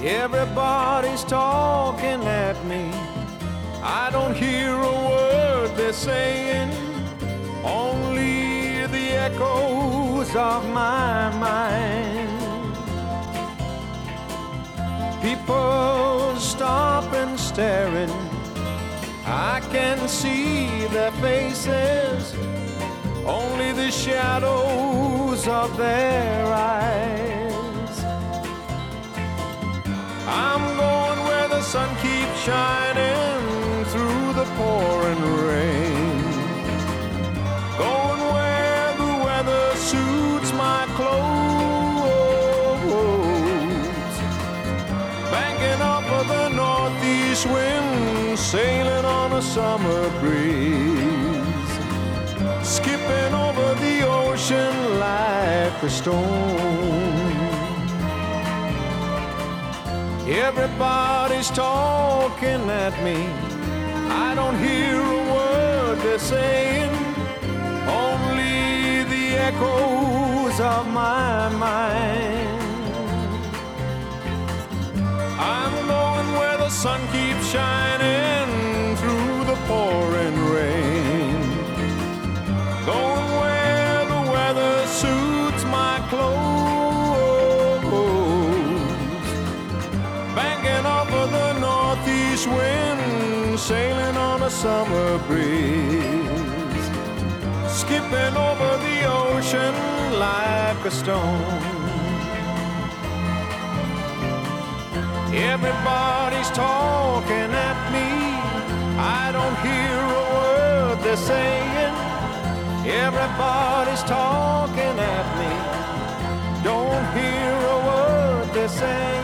Everybody's talking at me. I don't hear a word they're saying, only the echoes of my mind. People stop and staring, I can see their faces, only the shadows of their eyes. I'm going where the sun keeps shining through the pouring rain, going where the weather suits my clothes, banking up of the northeast wind, sailing on a summer breeze, skipping over the ocean like a stone. Everybody's talking at me, I don't hear a word they're saying, only the echoes of my mind. I'm going where the sun keeps shining through the pouring rain, going where the weather suits my clothes, banking off of the northeast wind, sailing on a summer breeze, skipping over the ocean like a stone. Everybody's talking at me, I don't hear a word they're saying. Everybody's talking at me, don't hear a word they're saying.